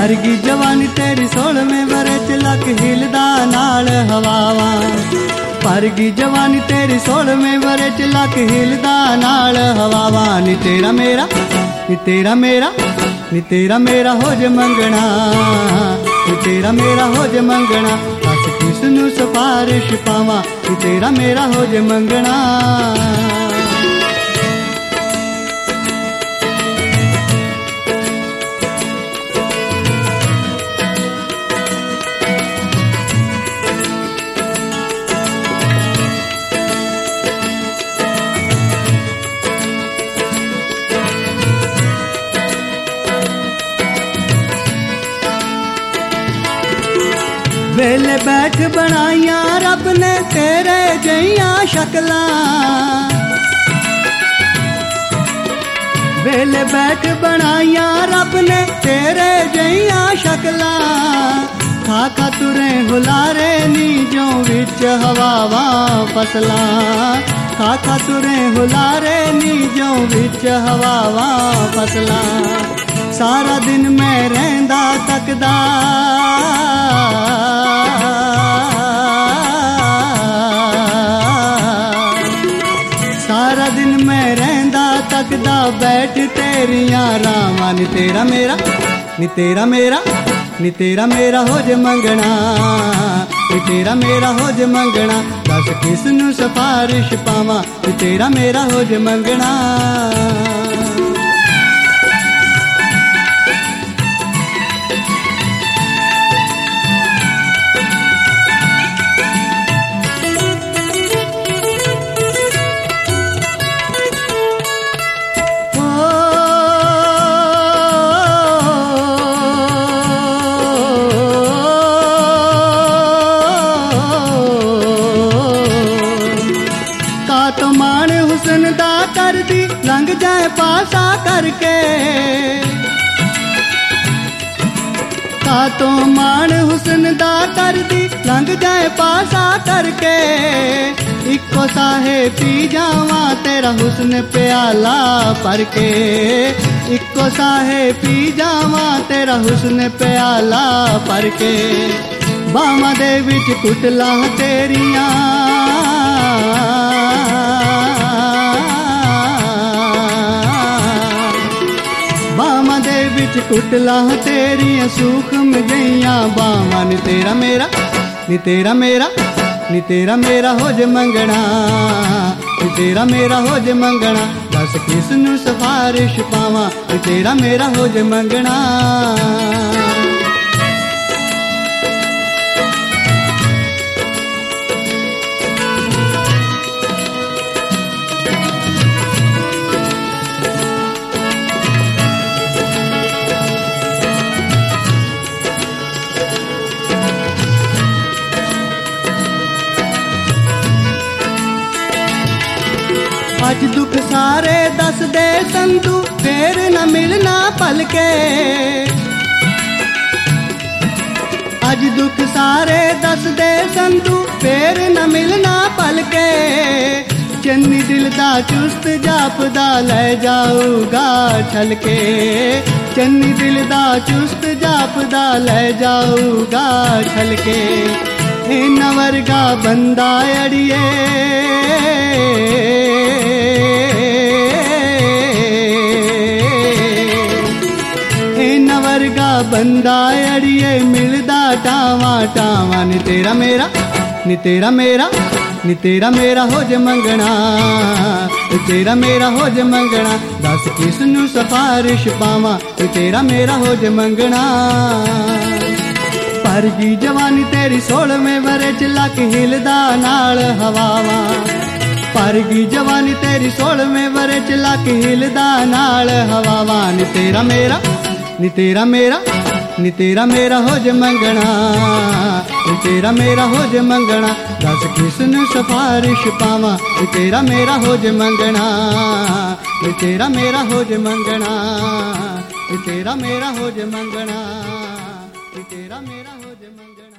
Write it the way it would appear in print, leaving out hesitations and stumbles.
भरगी जवानी तेरी 16वें वरे च लक हिलदा नाल हवावां। भरगी जवानी तेरी 16वें वरे च लक हिलदा नाल हवावां। नी तेरा मेरा नी तेरा मेरा नी तेरा मेरा हो जे मंगना, नी तेरा मेरा हो जे मंगना। दस किसनू सिफारिश पावां, नी तेरा मेरा हो जे मंगना। वेले बैठ बनाइया रब ने तेरे जइया शक्लां। वेले बैठ बनाइया रब ने तेरे जइया शक्लां। खाका तुरे हुलारे नीजों विच हवावां फसलां। खाका तुरे हुलारे नीजों विच हवावां फसलां। सारा दिन मैं रहंदा तकदा, सारा दिन मैं रहंदा तकदा बैठ तेरियां रावां। नी तेरा मेरा नी तेरा मेरा नी तेरा मेरा हो जे मंगना, नी तेरा मेरा हो जे मंगना। दस किसनू सिफारिश पावां, नी तेरा मेरा हो जे मंगना। तो मान हुसन दा कर दी लंघ जाए पासा करके। का तो मान हुसन दा कर दी लंघ जाए पासा करके। इको साहे पी जावा तेरा हुस्न प्याला भर के। इको साहे पी जावा तेरा हुस्न प्याला भर के। बावां दे विच कुटला तेरियां, बावां दे विच कुटला तेरियां सूखम गईयां बावां। नी तेरा मेरा नी तेरा मेरा नी तेरा मेरा हो जे मंगना, नी तेरा मेरा हो जे मंगना। दस किसनू सिफारिश पावां, नी तेरा मेरा हो जे मंगना। अज दुख सारे दस दे संतू फेर न मिलना पलके। अज दुख सारे दस दे संतू फेर न मिलना पलके। चन्नी दिल दा चुस्त जापदा ले जाऊगा छलके। चन्नी दिल दा चुस्त जापदा ले जाऊगा छलके। इन्ना वर्गा बंदा अड़िए, इन्ना वर्गा बंदा अड़िए मिलदा टावा टावा। नी तेरा मेरा नी तेरा मेरा नी तेरा मेरा हो जे मंगना, नी तेरा मेरा हो जे मंगना। दस किसनू सिफारिश पावां, नी तेरा मेरा हो जे मंगना। भरगी जवानी तेरी 16वें वरे च लक हिलदा नाल हवावां। भरगी जवानी तेरी 16वें वरे च लक हिलदा नाल हवावां। नी तेरा मेरा नी तेरा मेरा नी तेरा मेरा हो जे मंगना, नी तेरा मेरा हो जे मंगना। दस किसनू सिफारिश पावां, नी तेरा मेरा हो जे मंगना, नी तेरा मेरा हो जे मंगना, नी तेरा मेरा हो जे मंगना, नी तेरा मेरा हो जे मंगना।